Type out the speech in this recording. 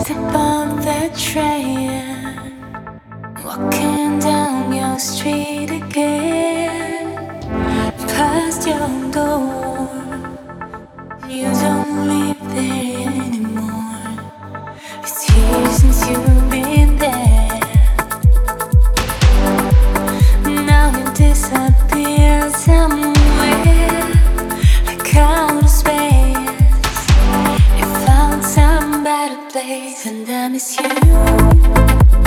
Above the train, walking down your street again, past your door. You don't live there anymore. It's years since you've been there. Now you disappear somewhere, like outer space. You found some better place, and I miss you.